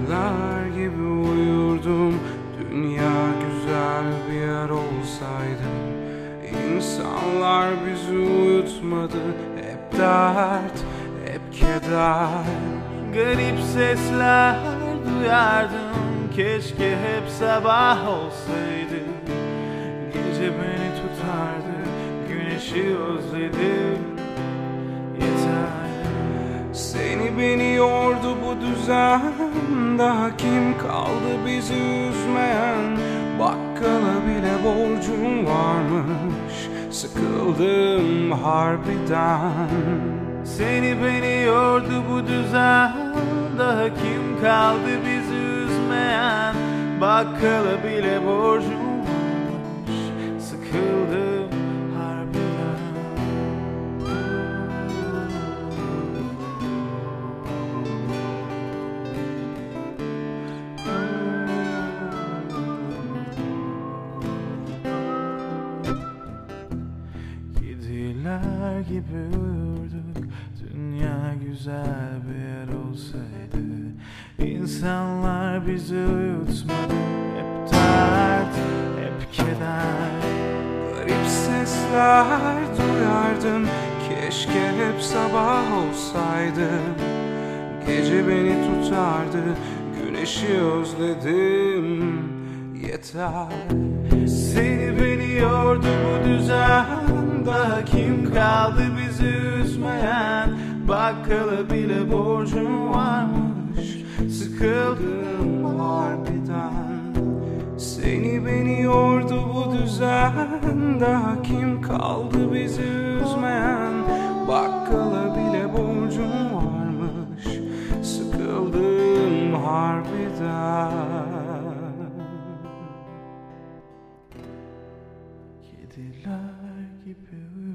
Kediler gibi uyurdum, dünya güzel bir yer olsaydı. İnsanlar bizi uyutmadı, hep dert, hep keder. Garip sesler duyardım, keşke hep sabah olsaydı. Gece beni tutardı, güneşi özledim, yeter. Seni beni yordu bu düzen, daha kim kaldı bizi üzmeyen? Bakkala bile borcum varmış, sıkıldım harbiden. Seni beni yordu bu düzen, daha kim kaldı bizi üzmeyen? Bakkala bile borcum varmış, sıkıldım harbiden. Kediler gibi uyurduk, dünya güzel bir yer olsaydı. İnsanlar bizi uyutmadı, hep dert, hep keder. Garip sesler duyardım, keşke hep sabah olsaydı. Gece beni tutardı, güneşi özledim, yeter. Seni beni yordu bu düzen, daha kim kaldı bizi üzmeyen? Bakkala bile borcum varmış, sıkıldım harbiden. Seni beni yordu bu düzen, daha kim kaldı bizi üzmeyen? Bakkala bile borcum varmış, sıkıldım harbiden. Kediler gibi